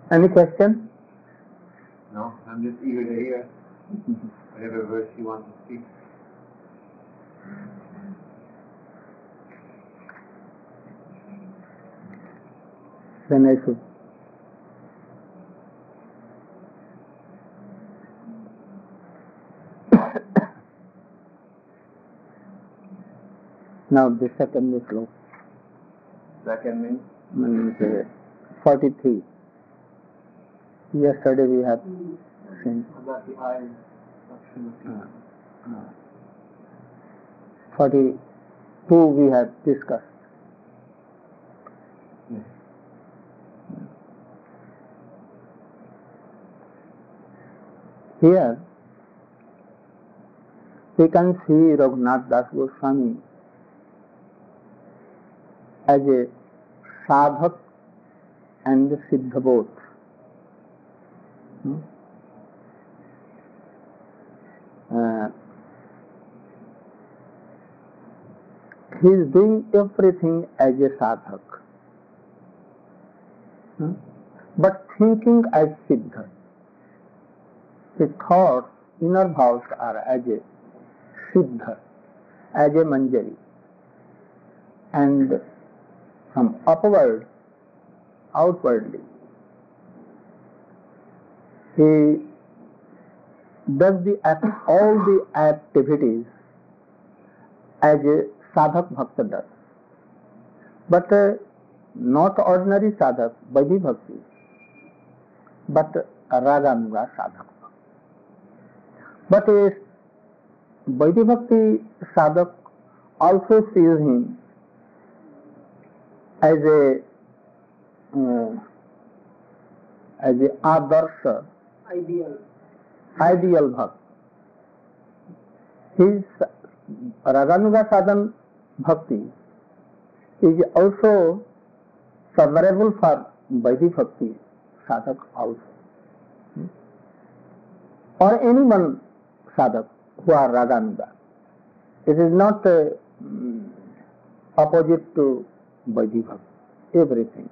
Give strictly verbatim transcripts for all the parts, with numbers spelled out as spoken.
Any question? No, I'm just eager to hear whatever verse you want to speak. Then I should. Now the second slope. Second means? Means uh, forty-three. Yesterday we have seen. About the eyes. Uh, uh, forty-two we have discussed. Yes. Here we can see Raghunath Das Goswami as a sadhak and siddha both. Hmm? Uh, he is doing everything as a sadhak, hmm? but thinking as siddha. His thoughts, inner vows are as a siddha, as a manjari, and from upward, outwardly, he does the act, all the activities as a sadhak bhakta does, but uh, not ordinary sadhak, Vaidhi bhakti, but raganuga sadhak. But a Vaidhi bhakti sadhak also sees him as a uh, as a adarsha, Ideal. ideal bhakt. His Raganuga sadhan bhakti is also favorable for Vaidhi bhakti sadhak also, or anyone sadhak who are Raganuga. It is not uh, opposite to Vaidhi bhakti, everything.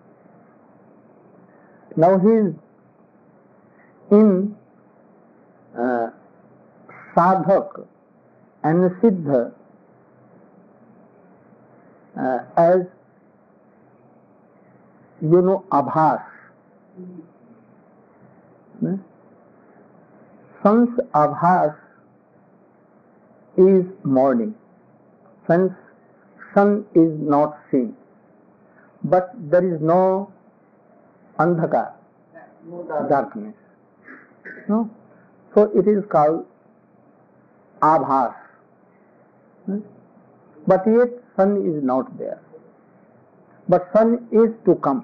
Now he is in uh, sadhak and siddha uh, as you know abhas. Hmm? Sun's abhas is morning, since sun is not seen, but there is no andhaka, darkness. No? So it is called abhas. Hmm? But yet sun is not there. But sun is to come.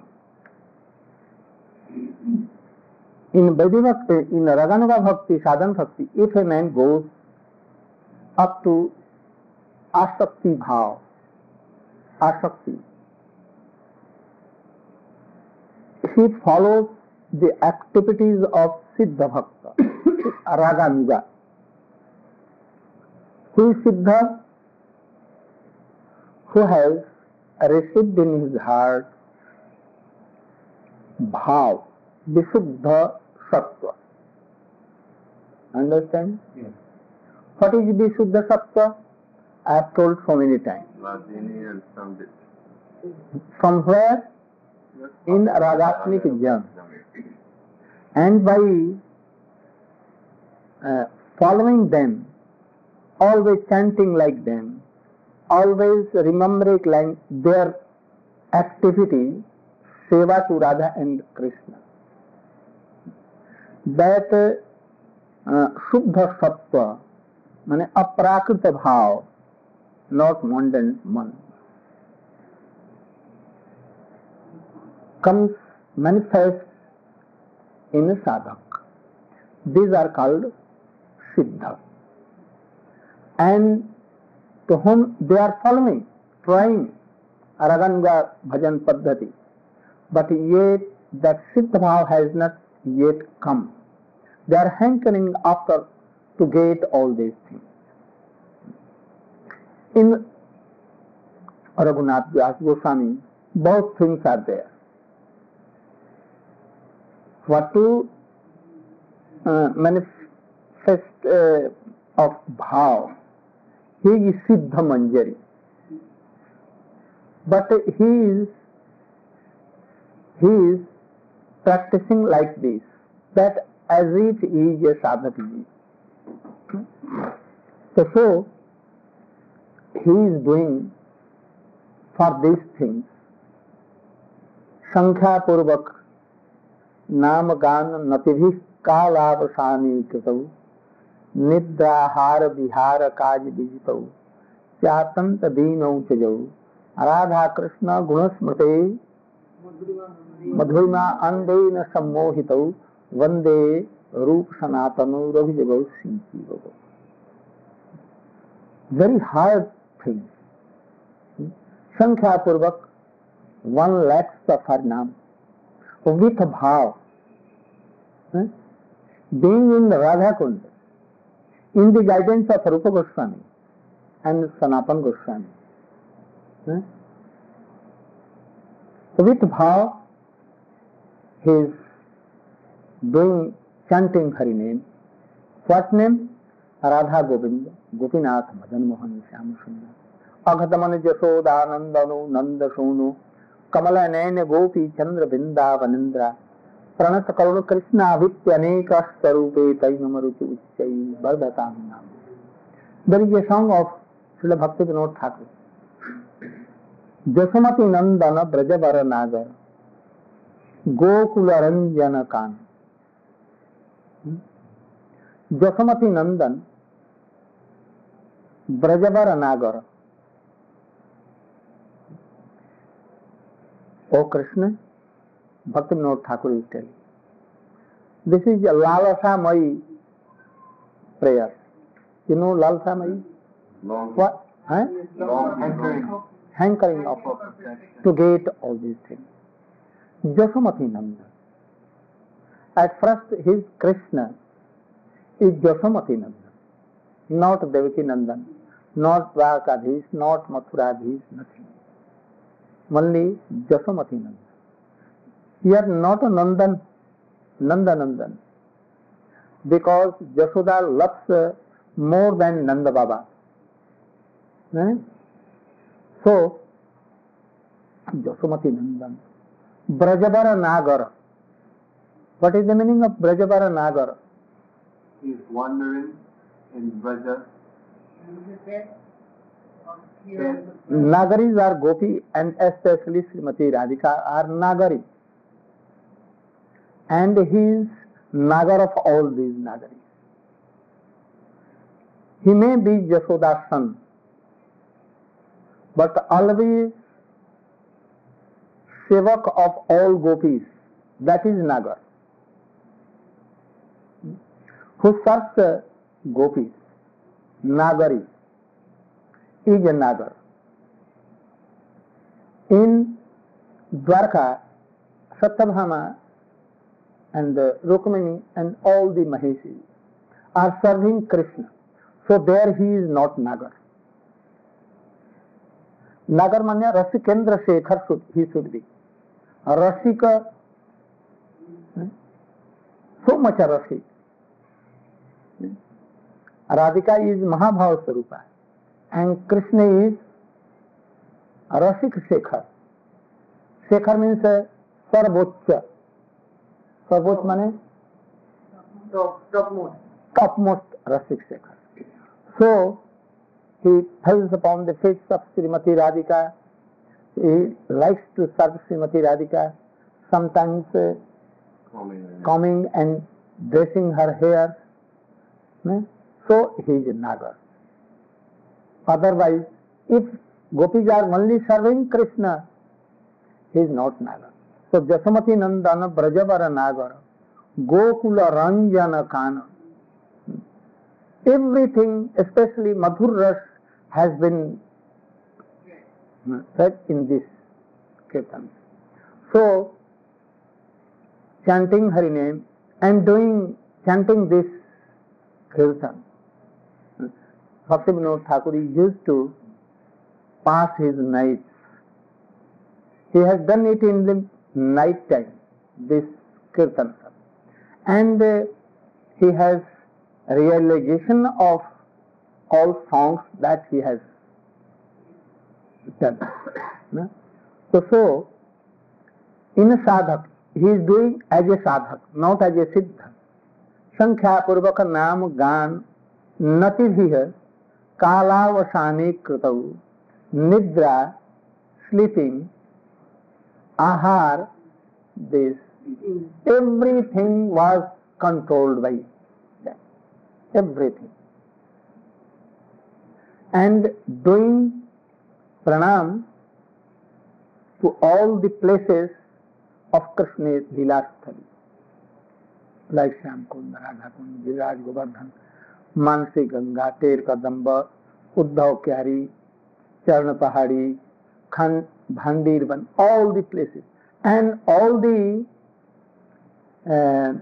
In Vaidhi Bhakti, in Raganuga Bhakti, Sadhan Bhakti, if a man goes up to asakti bhav, asakti, he follows the activities of Siddha Bhakta, Raganuga. Who is Siddha? Who has received in his heart bhav, Visuddha Sattva. Understand? Yes. What is Visuddha Sattva? I have told so many times. Vajini and Samvit. From where? In Ragatmik Jam. And by uh, following them, always chanting like them, always remembering like their activity, seva to Radha and Krishna, that uh, Shuddha Sattva, means aprakrita bhav, not mundane man, comes manifest in a sadhak. These are called siddha. And to whom they are following, trying Raganuga bhajan paddhati, but yet that siddha bhav has not yet come. They are hankering after to get all these things. In Raghunath Das Goswami, both things are there. what to uh, manifest uh, of bhav. He is Siddha Manjari. But he is he is practicing like this, that as if he is a sadhaka. So, so he is doing for these things Sankhya Purvak Nam Gan Natibhi Kalavasani Kitau Nidrahara Vihara Kaj Vijitau Chatant Dino Chajau Radha Krishna Gunasmrte Madhurima Andena Sammohitau Vande Rup Sanatanu Ravijagau Sinchi. Very hard thing. Sankhya Purvak, one lakhs of Harinam with bhav. Being in Radha Kund, in the guidance of Rupa Goswami and Sanatan Goswami. With bhav, he is doing chanting Hari name. What name? Radha Govinda, Gopinath Madan Mohan Shyam Sundar. Aghatamani Jasodhanandanu Nanda Sonu Kamala Naina Gopi Chandra Binda Vanindra Pranata Karuna Krishna Vityaneka Sarupe Tainamaruti Uchai Bhardatam Nam. There is a song of Srila Bhakti Vinod Thakur. Jasamati Nandana Brajavara Nagar Gokula Ranjana Kan. Jasamati Nandan Brajavara Nagar. O Krishna, Bhakti Vinod Thakur is telling. This is a Lalasa Mai prayer. You know Lalasa Mai? Long, What? Huh? long hankering. Hankering of to get all these things. Jasamati Nandan. At first his Krishna is Jasamati Nandan, not Devaki Nandan, not Dwarkadhish, not Mathuradhish, nothing. Only Jasamati Nandan. Here not a Nandan, Nanda Nandan, because Jasoda loves uh, more than Nanda Baba. Eh? So, Jasamati Nandan. Brajavara Nagar. What is the meaning of Brajavara Nagar? He is wandering in Braja. Nagaris are Gopi and especially Srimati Radhika are Nagari. And he is Nagar of all these Nagaris. He may be Jasoda's son, but always Sevak of all Gopis, that is Nagar. Who serves Gopis, Nagari, is a Nagar. In Dwarka, Satyabhama and Rukmini and all the Maheshis are serving Krishna. So there he is not Nagar. Nagar manya Rasikendra Shekhar should, he should be. Rasika, so much a Rasik. Radhika is Mahabhava Sarupa and Krishna is Rasik Shekhar. Shekhar means uh, Sarvocha. Sarvoch means topmost. Topmost Rasik Shekhar. So he falls upon the feet of Srimati Radhika. He likes to serve Srimati Radhika, sometimes uh, combing and dressing her hair. Hmm? So he is a Nagar. Otherwise, if Gopis are only serving Krishna, he is not Nagar. So Jasamati Nandana Brajavara Nagar, Gokula Ranjana Kana. Everything, especially Madhur Ras, has been said in this kirtan. So, chanting Hari name and doing, chanting this kirtan, Bhakti Vinod Thakur used to pass his nights. He has done it in the night time, this kirtan. and uh, he has realization of all songs that he has done. No? So, so, in a sadhak, he is doing as a sadhak, not as a siddha. Sankhya purvaka naam gan natibhiya kalavasani kritau nidra, sleeping, ahar, this, everything was controlled by them. Everything. And doing pranam to all the places of Krishna's Leela Sthali, like Shyam Kund, Radha Kund, Viraj Govardhan, Mansi Ganga, Ter Kadamba, Uddhav Kyari, Charna Pahadi, Khan, Bhandirvan, all the places, and all the uh,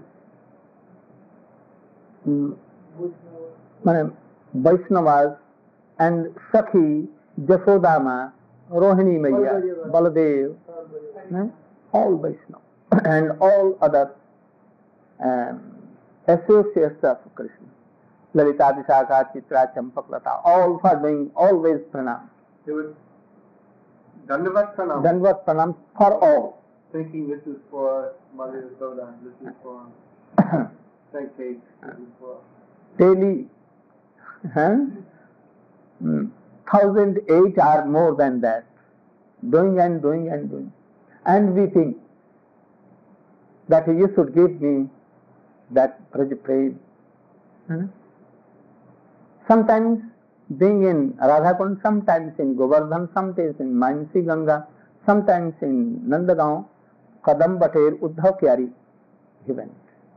Vaishnavas and Sakhi, Jasodama, Rohini Maya, Baladev, eh? all Vaishnavas and all other um, associates of Krishna, Lalita, Vishakha, Chitra, Champak, Lata, all for doing always pranam. They would Dandavat Pranam. Dandavat Pranam for all. Thinking this is for Mother Yasoda, this is for Sankhet, this is for... Daily, huh? mm. thousand eight or more than that, doing and doing and doing. And we think that you should give me that praise. Hmm? Sometimes being in Radhakund, sometimes in Govardhan, sometimes in Mansi Ganga, sometimes in Nandagaon, Kadam Bater, Uddhav Kyari, he went.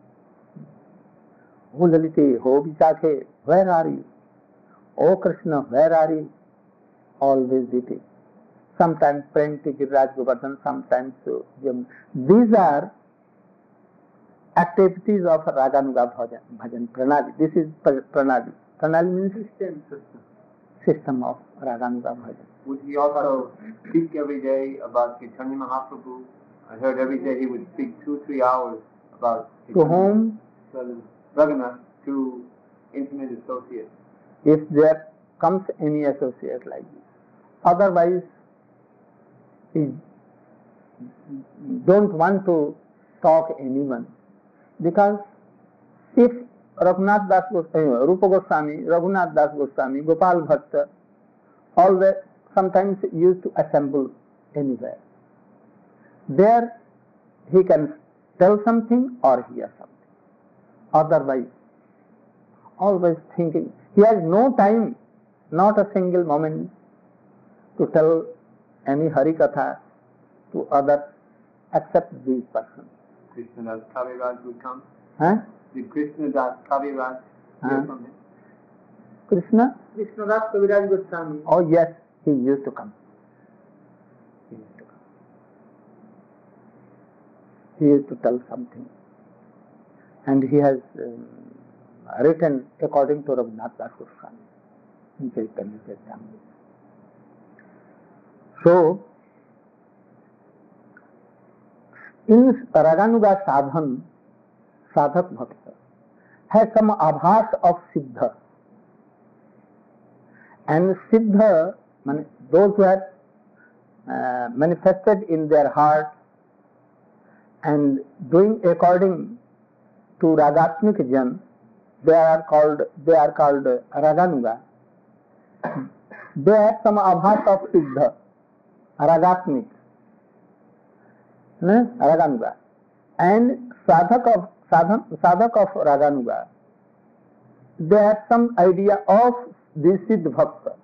O Lalite, Ho Vishakhe, where are you? O Krishna, where are you? Always it is. Sometimes praying to Giriraj Govardhan, sometimes to Yamuna. These are activities of Raganuga Bhajan, Bhajan Pranali. This is Pranali. Pranali means system, system. System of Raganuga Bhajan. Would he also speak every day about Chaitanya Mahaprabhu? I heard every day he would speak two, three hours about Chaitanya. To whom? Raghunath, to intimate associates. If there comes any associate like this. Otherwise, he don't want to talk anyone. Because if Raghunath Das Goswami, Rupa Goswami, Raghunath Das Goswami, Gopal Bhatta, all that sometimes used to assemble anywhere. There he can tell something or hear something. Otherwise, always thinking. He has no time, not a single moment, to tell any Harikatha to others except these persons. Krishnadas Kaviraj would come? Huh? Did Krishnadas Kaviraj hear huh? from him? Krishna? Krishnadas Kaviraj Goswami. Oh yes, he used to come. He used to come. He used to tell something. And he has um, written according to Raghunath Das Goswami in Chaitanya Charitamrita. So, in Raganuga sadhan, sadhak bhakta has some abhas of siddha. And siddha, those who have uh, manifested in their heart and doing according to Ragatmik Jan, they are called they are called Raganuga. They have some abhas of siddha, Ragatmik, no? Raganuga, and sadhak of sadhak, sadhak of Raganuga. They have some idea of the Siddha Bhakta.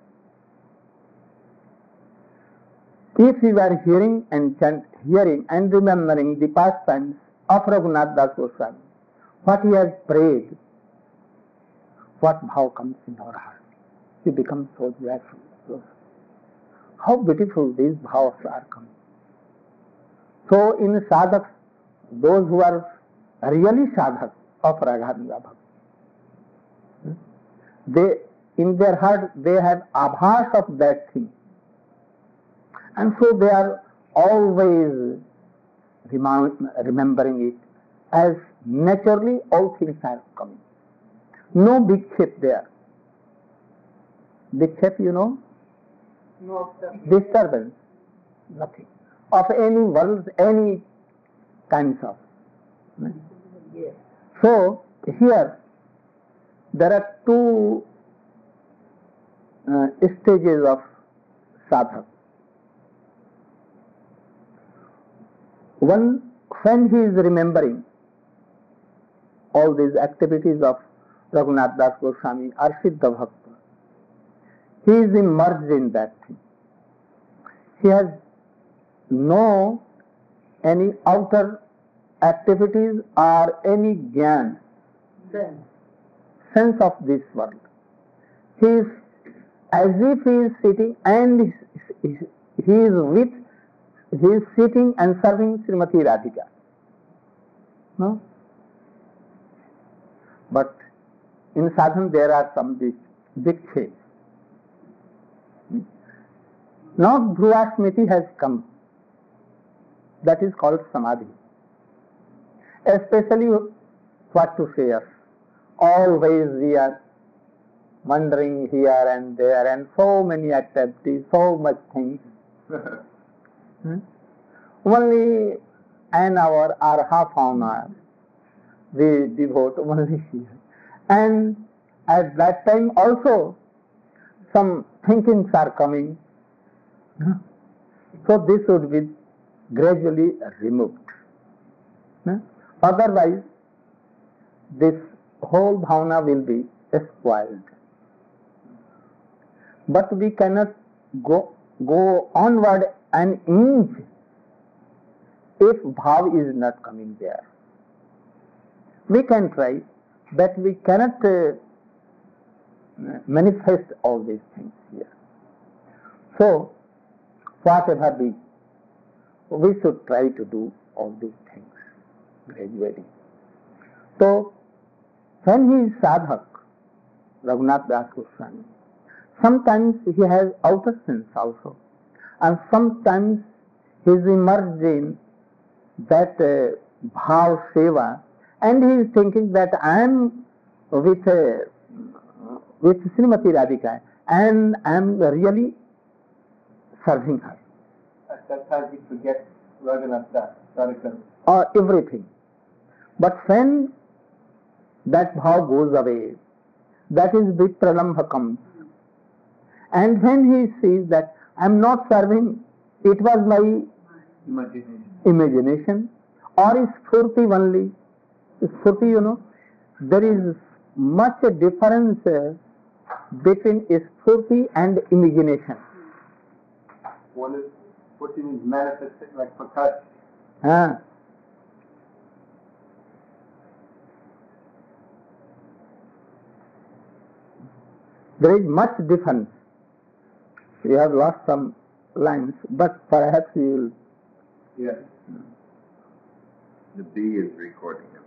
If you are hearing and chant, hearing and remembering the pastimes of Raghunath Das Goswami, what he has prayed, what bhav comes in our heart, we become so joyful. How beautiful these bhavas are coming. So in sadhaks, those who are really sadhaks of Raganuga Bhakti, they, in their heart, they have abhas of that thing. And so they are always remembering it as naturally all things are coming. No big shape there. Big shape, you know? No, sir. Disturbance. Nothing. Of any worlds, any kinds of. Yes. So, here, there are two uh, stages of sadhak. One, when he is remembering all these activities of Raghunath Das Goswami or Siddha Bhakta, he is immersed in that thing. He has no any outer activities or any jnana, Then, sense of this world. He is as if he is sitting and he is with, he is sitting and serving Srimati Radhika. No? But in sadhana there are some big, big shapes. Now Dhruva Smriti has come. That is called Samadhi. Especially what to say us. Always we are wandering here and there and so many activities, so much things. hmm? Only an hour or half an hour we devote only here. And at that time also some thinkings are coming. Huh? So this would be gradually removed. Huh? Otherwise, this whole bhavana will be spoiled. But we cannot go, go onward an inch if bhav is not coming there. We can try, but we cannot uh, manifest all these things here. So, whatever be, we should try to do all these things gradually. So, when he is sadhak, Raghunath Das Goswami, sometimes he has outer sense also, and sometimes he is immersed in that uh, bhav seva, and he is thinking that I am with uh, with Srimati Radhika, and I am really serving her. At that time he forgets Raghunath Das, Radhika. Or everything. But when that bhav goes away, that is vipralambha comes. And when he sees that I am not serving, it was my Imagination. imagination, or is spurti only. Spurti, you know, there is much a difference uh, between spurti and imagination. One is what you mean manifesting like Prakash. Ah. There is much difference. You have lost some lines, but perhaps you will. Yes. The bee is recording him.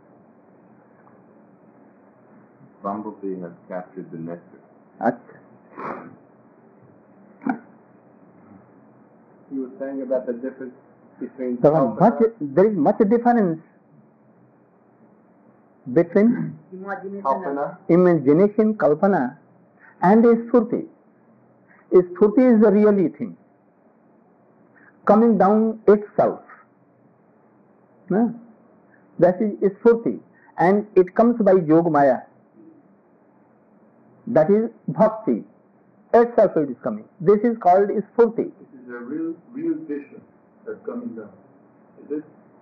Bumblebee has captured the nectar. Achha. He was saying about the difference between So Kalpana- much, there is much difference between imagination. Kalpana imagination, kalpana, and spurti. Spurti is the really thing, coming down itself. No? That is spurti, and it comes by Yog Maya. That is bhakti. Itself it is coming. This is called spurti. This is a real, real vision that's coming down. Is it?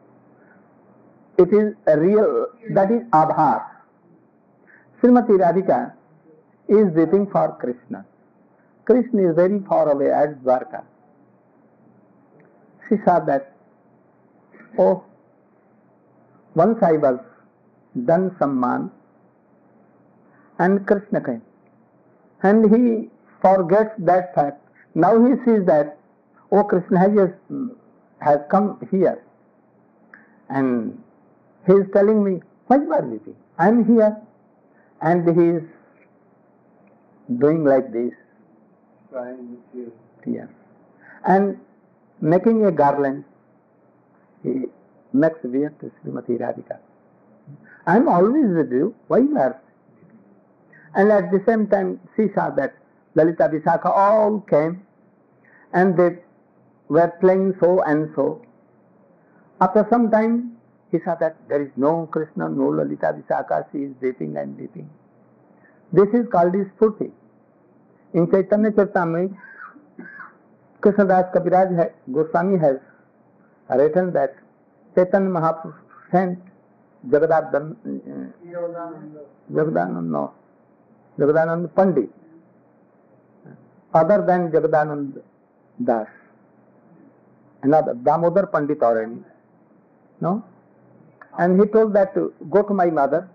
It is a real, that is abhas. Srimati Radhika is waiting for Krishna. Krishna is very far away at Dwarka. She saw that, oh, once I was done some man, and Krishna came. And he forgets that fact. Now he sees that, oh, Krishna has just has come here. And he is telling me, why you are weeping? I am here. And he is doing like this. Crying with you. Yes. And making a garland, he makes wear to Srimati Radhika. I am always with you. Why you are? And at the same time, she saw that Lalita Vishakha all came and they were playing so and so. After some time, he saw that there is no Krishna, no Lalita Vishakha, she is dating and dating. This is called Spurti. In Chaitanya Charitamrita, Krishnadas Kaviraj Goswami has written that Chaitanya Mahaprabhu sent Jagadanand, Jagadanand, no, Jagadanand Pandit, other than Jagadanand Das, another Damodar Pandit already, no, and he told that to go to my mother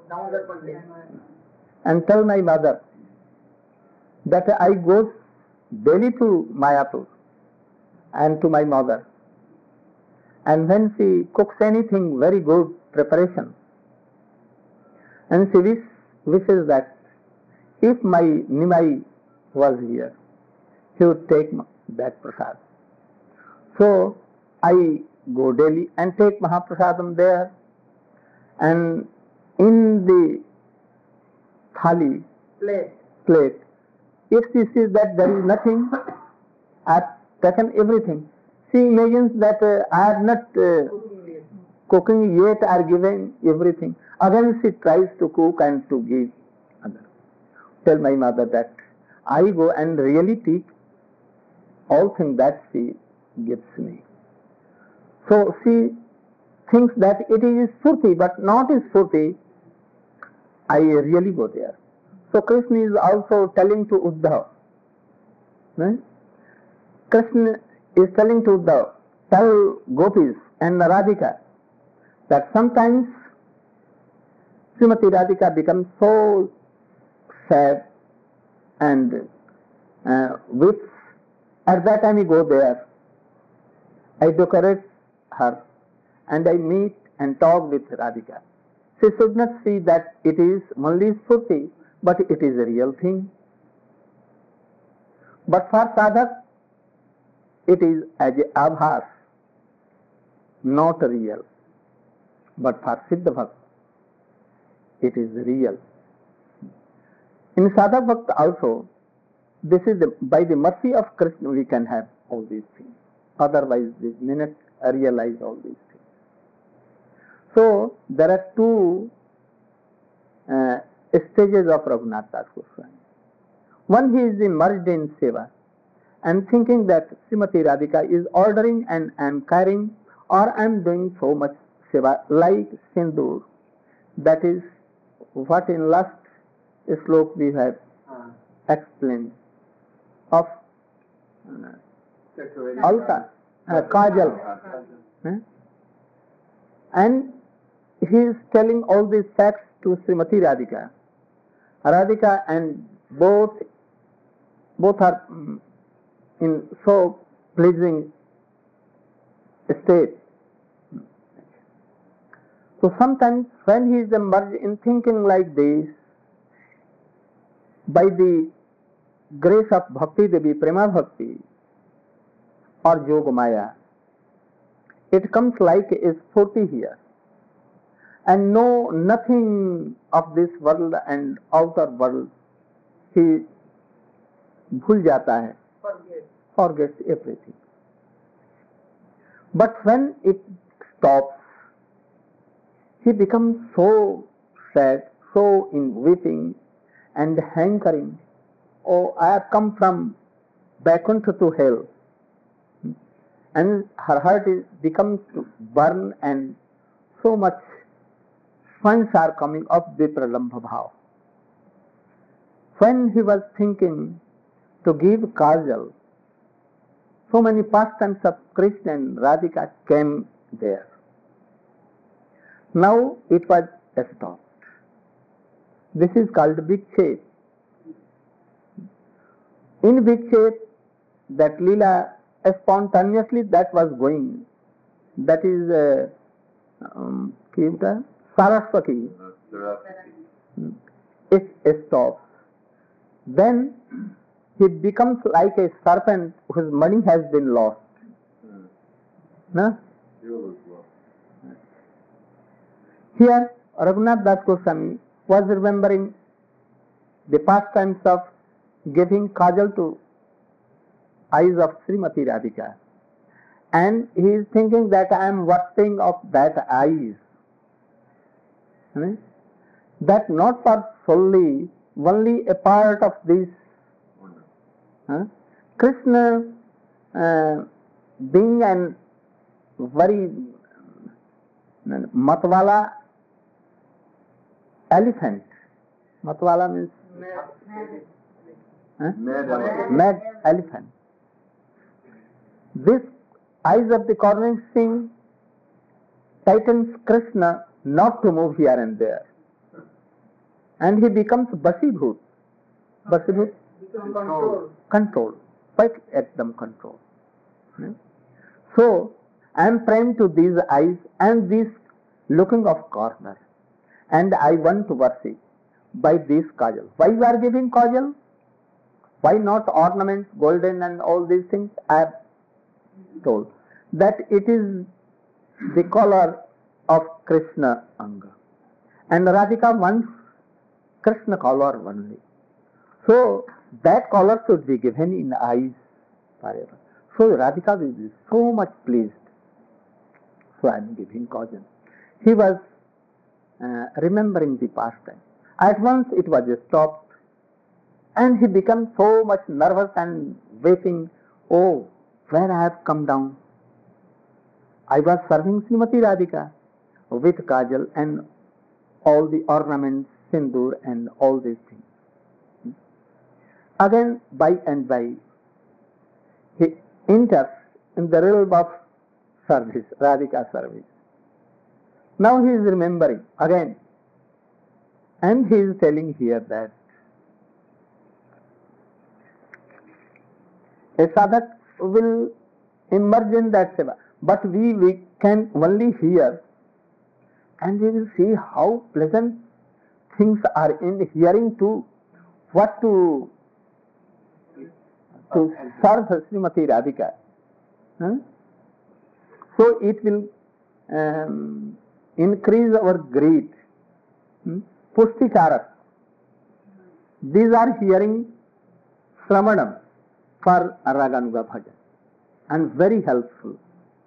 and tell my mother that I go daily to Mayapur and to my mother, and when she cooks anything very good preparation, and she wish, wishes that if my Nimai was here, he would take that prasad. So I go daily and take Mahaprasadam there, and in the thali Plate. plate, if she sees that there is nothing, I have taken everything. She imagines that uh, I have not uh, cooking yet or given everything. Again she tries to cook and to give others. Tell my mother that I go and really take all things that she gives me. So she thinks that it is Spurti, but not Spurti. I really go there. So Krishna is also telling to Uddhav. Right? Krishna is telling to Uddhav, tell Gopis and Radhika that sometimes Srimati Radhika becomes so sad and uh, weeps. At that time we go there. I decorate her and I meet and talk with Radhika. She should not see that it is only Spurti, but it is a real thing. But for sadhak, it is as a abhas, not real. But for Siddha Bhakt, it is real. In Sadhak Bhakt also, this is the, by the mercy of Krishna we can have all these things. Otherwise, we may not realize all these things. So, there are two uh, stages of Raghunath Das Goswami. One, he is immersed in Seva and thinking that Srimati Radhika is ordering and I am carrying, or I am doing so much Seva like Sindur. That is what in last slok we have uh, explained of uh, Alta, uh, Kajal. Uh, and he is telling all these facts to Srimati Radhika. Radhika and both both are um, in so pleasing state. So sometimes when he is immersed in thinking like this, by the grace of Bhakti Devi, Prema Bhakti or Yoga Maya, it comes like a Spurti here. And no, nothing of this world and outer world, he bhul jata hai, Forget. forgets everything. But when it stops, he becomes so sad, so in weeping and hankering. Oh, I have come from Vaikuntha to hell. And her heart is becomes to burn and so much funds are coming of Vipralambha Bhav. When he was thinking to give Kajal, so many pastimes of Krishna and Radhika came there. Now it was stopped. This is called Vikshep. In Vikshep, that Leela spontaneously that was going, that is uh, um, Saraswati. It stops. Then he becomes like a serpent whose money has been lost. No? Here Raghunath Das Goswami was remembering the pastimes of giving kajal to eyes of Srimati Radhika, and he is thinking that I am worshipping of that eyes. Hmm? That not for solely, only a part of this. Huh? Krishna uh, being an very matwala elephant. Matwala means huh? Mad elephant. mad elephant. This eyes of the cornering string tightens Krishna not to move here and there, and he becomes Basibhut. Basibhut, Control. control, quite ekdam control. Hmm? So I am praying to these eyes and this looking of corner, and I want to worship by this kajal. Why you are giving kajal? Why not ornaments, golden and all these things? I have told that it is the color of Krishna Anga, and Radhika wants Krishna color only. So that color should be given in eyes forever. So Radhika will be so much pleased. So I am giving kajal. He was uh, remembering the past time. At once it was stopped, and he became so much nervous and waiting. Oh, where I have come down? I was serving Srimati Radhika with kajal and all the ornaments, sindoor and all these things. Again, by and by, he enters in the realm of service, Radhika service. Now he is remembering again, and he is telling here that a sadhak will emerge in that seva, but we, we can only hear, and we will see how pleasant things are in hearing too, what to to serve Srimati Radhika. Huh? So it will um, increase our greed. Hmm? Pusticharak. These are hearing Sramanam for Raganuga Bhajan, and very helpful.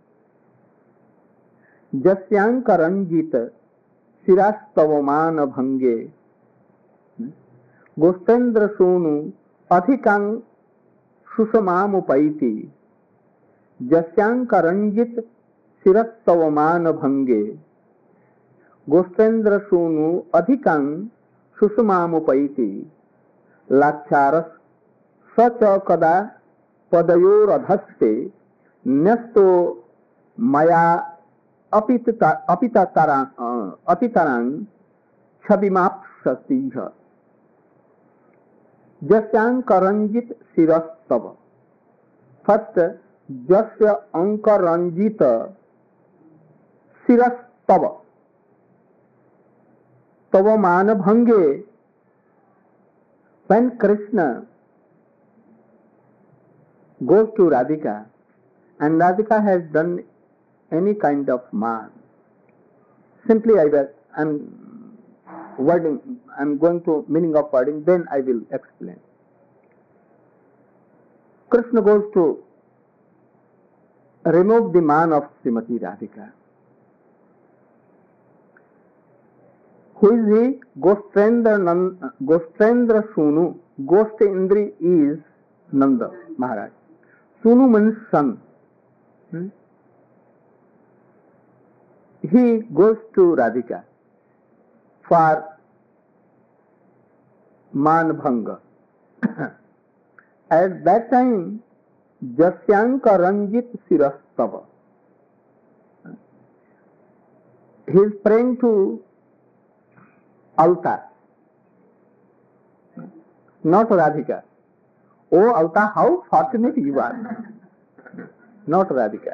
Jasyanka Ranjita Sirastavaman Bhange Gostendra Sonu Adhikang Susamamupaiti Jasyanka Ranjit Sirastavaman Bhange Gostendra Sonu Adhikang Susamamupaiti Laksharas Sacha Kada Padayor Adhaste Nesto Maya Apita Apitatarang uh, Apitarang Chabimapsatiha Jasyanka Ranjit Sirastava. First, Jasya Anka Ranjita Sirastava. Tava Mana Bhange. When Krishna goes to Radhika, and Radhika has done any kind of man, simply I will, I'm wording, I'm going to meaning of wording, then I will explain. Krishna goes to remove the man of Srimati Radhika. Who is he? Goshtendra, Nan, Goshtendra Sunu. Goshtendri is Nanda Maharaj. Sunu means son. Hmm? He goes to Radhika for Manbhanga. At that time, Jasyanka Ranjit Sirastava. He is praying to Alta, not Radhika. Oh Alta, how fortunate you are. Not Radhika.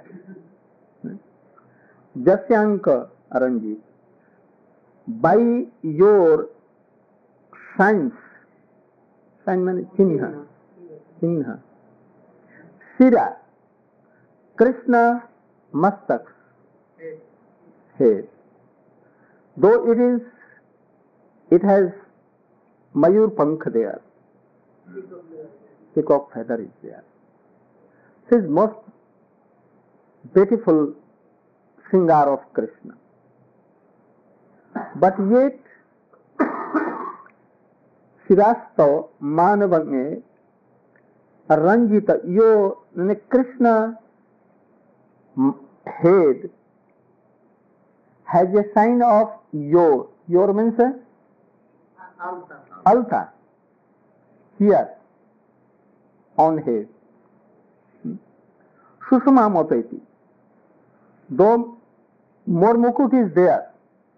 Jasyanka Ranjit. By your signs, sign means chinha, chinha. Sira, Krishna Mastak, head. though it is, it has Mayur Pankh there, peacock feather is there. This is most beautiful Singar of Krishna. But yet, Shirastav Manavage Ranjita, yo, Krishna head has a sign of yor. Yor means Alta. alta. Here, on head. Sushma Moteti. Though more mukut is there,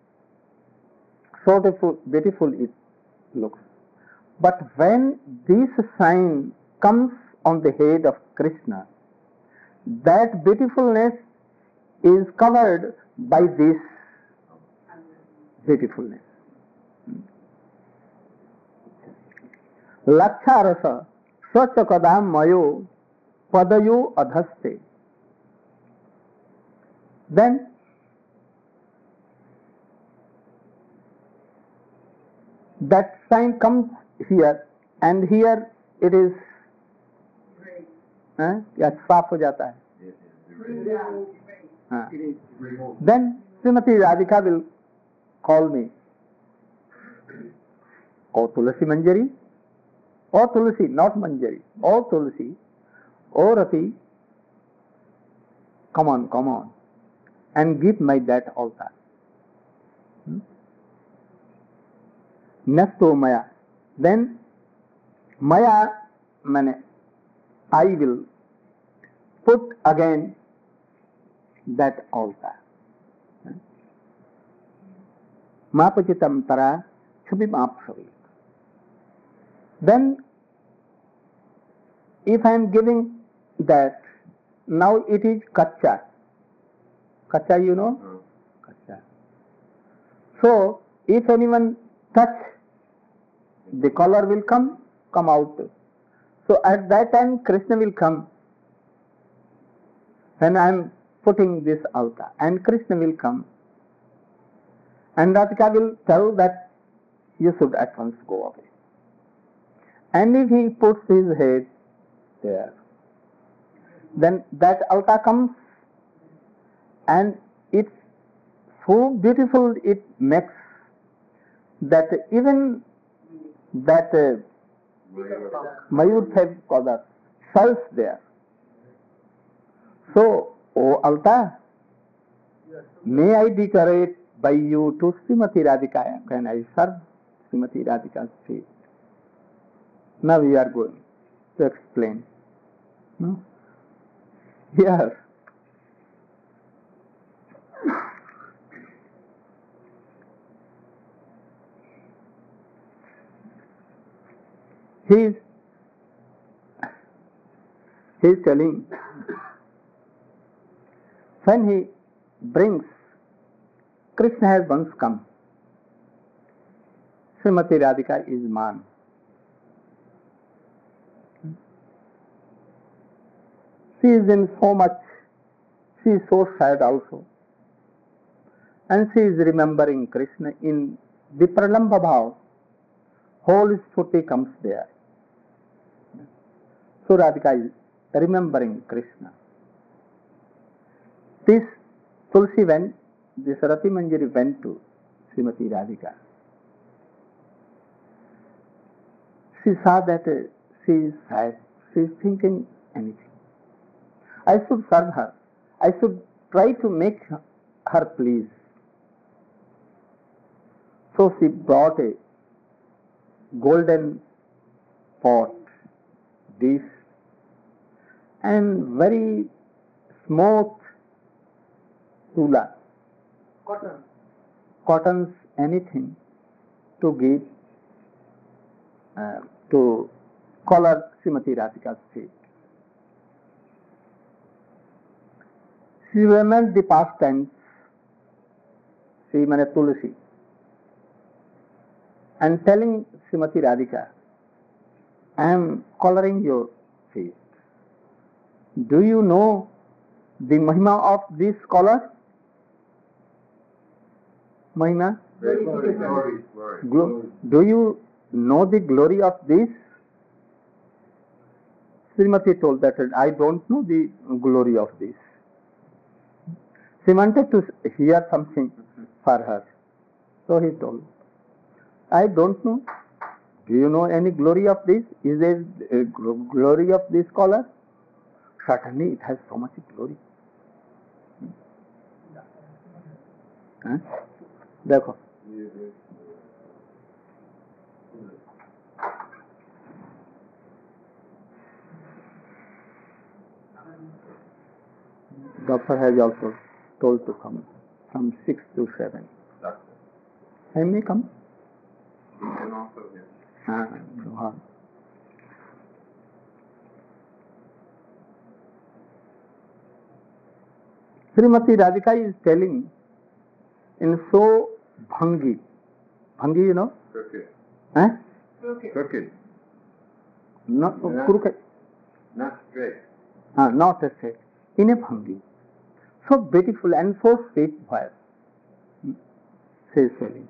so beautiful, beautiful it looks. But when this sign comes on the head of Krishna, that beautifulness is covered by this beautifulness. Lakshārasa swachakadam mayo padayo adhaste. Then that sign comes here, and here it is हाँ, या साफ हो जाता है. हाँ. Then Srimati Radhika will call me, oh Tulasi Manjari, oh Tulasi, not Manjari, oh Tulasi, oh Rati, come on, come on, and give my that altar. Hmm? Nasto Maya. Then Maya, mane, I will put again that altar. Mapachitam tara chubim apsavi. Then, if I am giving that, now it is kacha. Kacha, you know? No. Kacha. So, if anyone touch, the color will come, come out. So at that time Krishna will come when I am putting this altar, and Krishna will come, and Radhika will tell that you should at once go away. And if he puts his head there, then that altar comes, and it's so beautiful it makes that even that uh, Mayur feather sells there. So, O altar, may I decorate by you to Srimati Radhika? Can I serve Srimati Radhika's feet? Now we are going to explain. No? Yes. He is, he is telling, when he brings, Krishna has once come. Srimati Radhika is man. She is in so much, she is so sad also. And she is remembering Krishna in the Pralamba Bhav. Whole Stuti comes there. So Radhika is remembering Krishna. This Tulsi went, this Rati Manjari went to Srimati Radhika. She saw that uh, she is sad, she is thinking anything. I should serve her, I should try to make her please. So she brought a golden pot, dish, and very smooth tula, Cotton. cottons, anything to give uh, to color Srimati Radhika's feet. She remembers the past tense, Sri Mane Tulsi, and telling Srimati Radhika, I am coloring your feet. Do you know the Mahima of this color? Mahima? Glory, glory, glory. Glo- do you know the glory of this? Srimati told that I don't know the glory of this. She wanted to hear something for her. So he told, I don't know. Do you know any glory of this? Is there a glory of this scholar? Certainly it has so much glory. हाँ? देखो doctor has also told to come from six to seven. Doctor. I may come. You can also hear. हाँ, हाँ. Srimati Radhika is telling in so bhangi. Bhangi, you know? Crooked. Eh? Crooked. Not Yeah. crooked. Not straight. Ah, not a straight. In a bhangi. So beautiful and so sweet voice. Hmm? She is telling.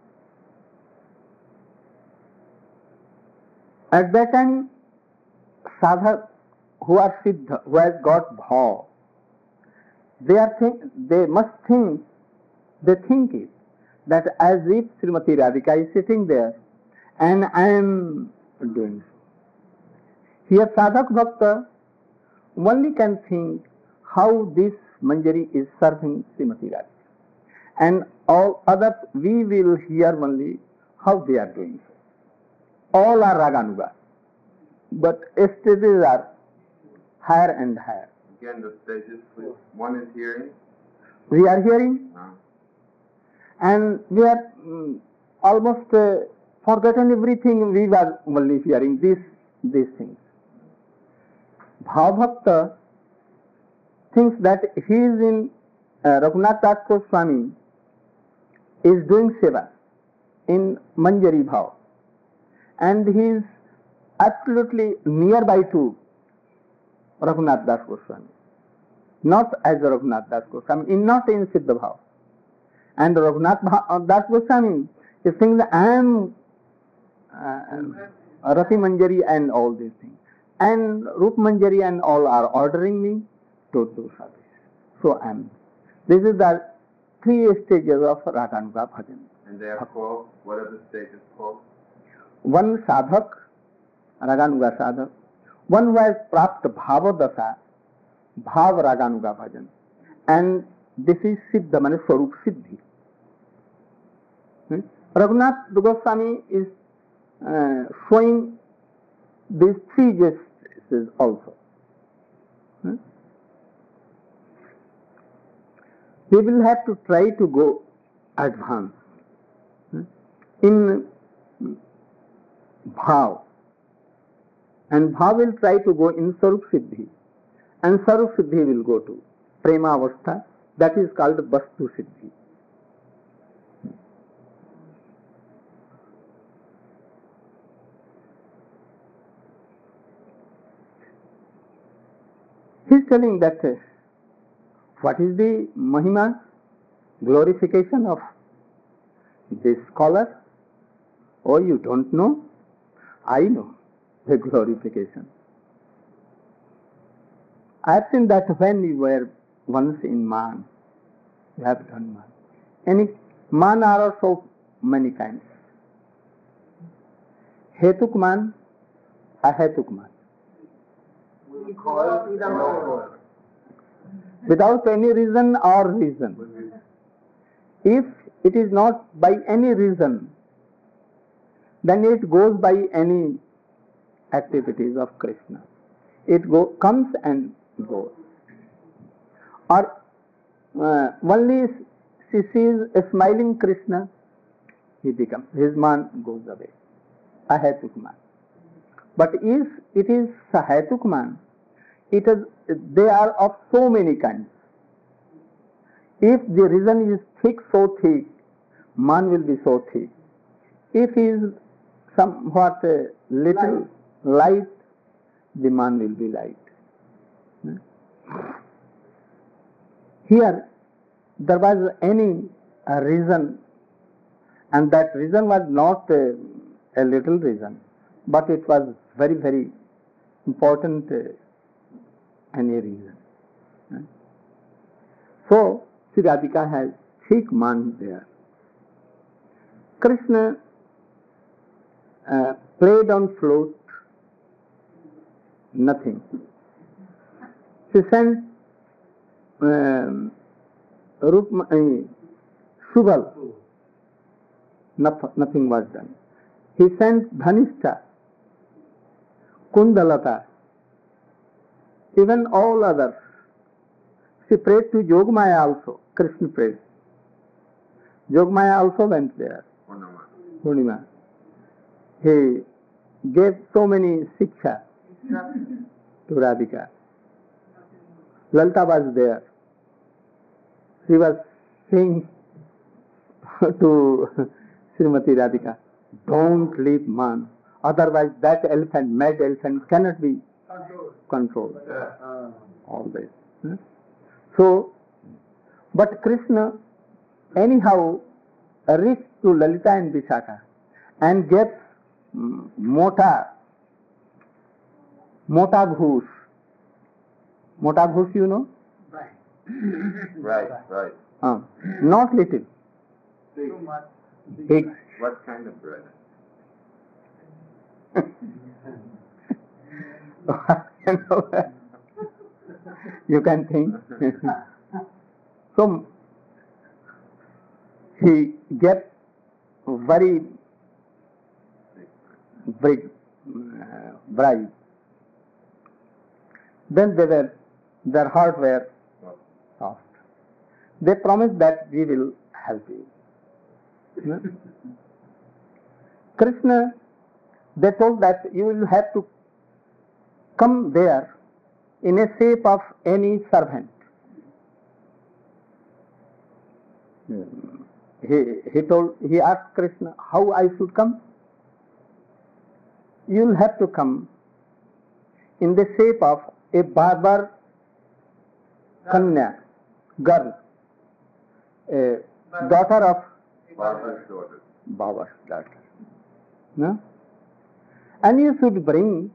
At that time, sadhak who are siddha, who has got bhav, they are think, they must think, they think it, that as if Srimati Radhika is sitting there and I am doing so. Here sadhak bhakta only can think how this manjari is serving Srimati Radhika. And all others we will hear only how they are doing so. All are raganuga, but stages are higher and higher. Again, the stages, please. One is hearing. We are hearing Uh, and we are mm, almost uh, forgotten everything. We were only hearing these these things. Bhavabhakta thinks that he is in uh, Raghunath Das Goswami is doing seva in Manjari Bhav, and he is absolutely nearby to Raghunath Das Goswami, not as Raghunath Das Goswami, in not in Siddha Bhav. And Raghunath Das Goswami is saying that I am uh, Rati Manjari and all these things. And Rup Manjari and all are ordering me to do service. So I am. This is the three stages of Raganuga Bhajan. and they are called, what are the stages called? One sadhak, Raganuga sadhak, one who has prapt bhava dasa, bhav Raganuga Bhajan. And this is Siddha, mane Swarup Siddhi. Hmm? Raghunath Goswami is uh, showing these three gestures also. Hmm? We will have to try to go advance hmm? in bhav, and bhav will try to go in Swarup Siddhi, and Swarup Siddhi will go to Prema Avastha, that is called Vastu Siddhi. He is telling that uh, what is the Mahima, glorification of this scholar? Oh, you don't know? I know the glorification. I have seen that when we were once in Man, we have done Man. Any Man are also many kinds. Hetuk Man, Ahetuk Man. Without any reason or reason. If it is not by any reason, then it goes by any activities of Krishna. It go, comes and goes. Or uh, only she sees a smiling Krishna, he becomes, his man goes away. Ahetuk man. But if it is Sahetuk man, it is, they are of so many kinds. If the reason is thick, so thick, man will be so thick. If he is somewhat uh, little light. light, the man will be light. Hmm? Here, there was any uh, reason And that reason was not uh, a little reason, but it was very, very important uh, any reason. Right? So, Sri Radhika has thick man there. Krishna uh, played on flute, nothing. She sent um, Rukma, uh, Subal, Noth- nothing was done. He sent Dhanishta, Kundalata, even all others. She prayed to Yogamaya also. Krishna prayed. Yogamaya also went there. Purnima. He gave so many siksha to Radhika. Lalita was there. She was saying to Srimati Radhika, don't leave man, otherwise that elephant, mad elephant, cannot be controlled. Uh, always. Hmm? So, but Krishna anyhow reached to Lalita and Vishakha and gave mm, Mota, Mota Ghush. Mota Ghush, you know? Right. Right, right. Uh, not little. Too much. Big. What kind of bread? You can think. So he get very big uh, bribe. Then they were, their heart were soft. They promised that we will help you. No? Krishna, they told that you will have to come there in a shape of any servant. He, he told, he asked Krishna, how I should come? You will have to come in the shape of a barber Kanya, girl, a daughter of Barber's daughter. Baba's daughter. No? And you should bring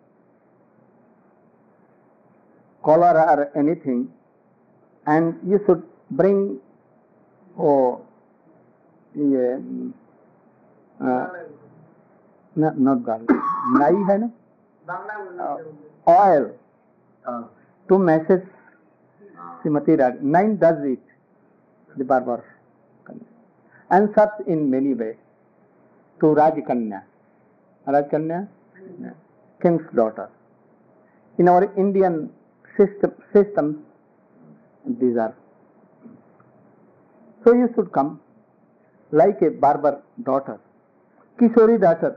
collar or anything, and you should bring oh, yeah, uh, no, not garlic, nai hai na? Uh, oil uh, to message Srimati Radhika. Nine does it, the barber. And such in many ways to Rajkanya. Rajkanya, king's daughter. In our Indian system, system, these are. So you should come like a barber daughter, Kishori daughter,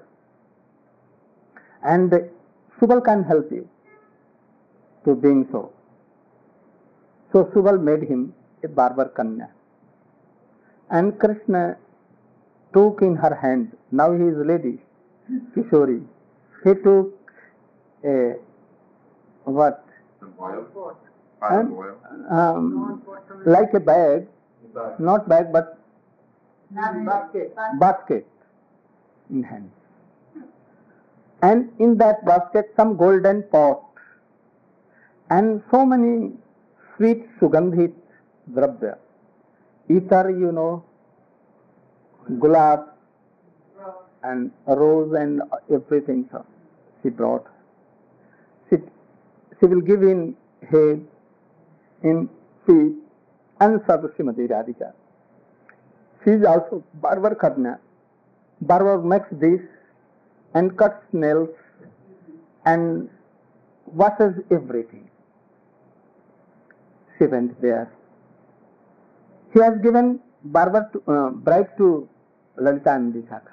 and Subal can help you to being so. So Subal made him a barber Kanya. And Krishna took in her hand, now he is lady, Kishori. He took a, what? Some oil? And, Olive oil? um, like a bag, not bag but Basket. basket in hand. And in that basket some golden pot and so many sweet sugandhit dravya. Ether, you know, gulab and rose and everything. So she brought. She, she will give in head, in feet, and serve Srimati Radhika. She is also barber Karna. Barber makes this and cuts nails and washes everything. She went there. He has given barber to, uh, bribe to Lalita and Vishakha.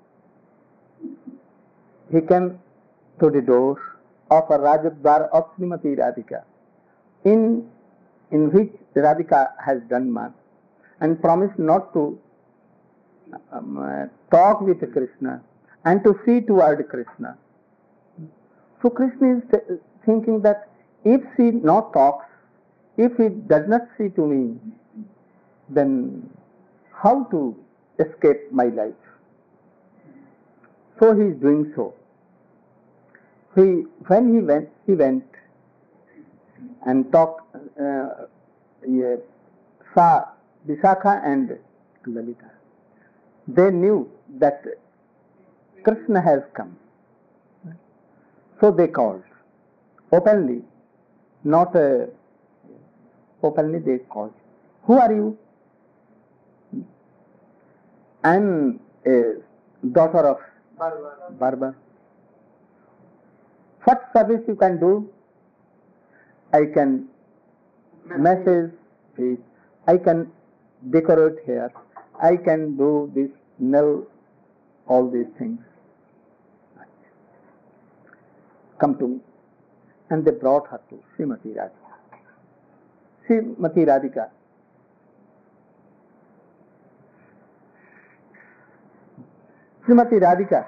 He came to the door of a Rajadwar of Srimati Radhika, in, in which Radhika has done man, and promised not to um, uh, talk with Krishna and to see toward Krishna. So Krishna is t- thinking that if she not talks, if he does not see to me, then how to escape my life? So he is doing so. He, when he went, he went and talked, uh, yeah, saw Vishakha and Lalita. They knew that Krishna has come. So they called openly, not uh, openly they called. Who are you? I am a daughter of Barbar. What service you can do? I can message this, I can decorate here, I can do this, nail all these things. Come to me. And they brought her to Srimati Radhika. Srimati Radhika. Srimati Radhika.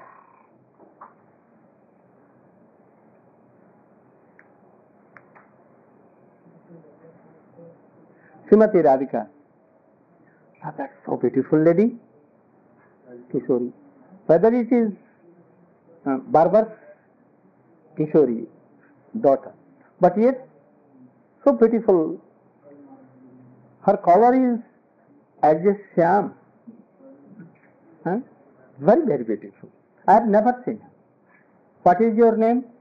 Srimati Radhika. Ah, that's so beautiful lady. Kishori. Whether it is uh, Barbar's Kishori, daughter, but yet so beautiful. Her color is as a Shyam. Huh? Very, very beautiful. I have never seen her. What is your name?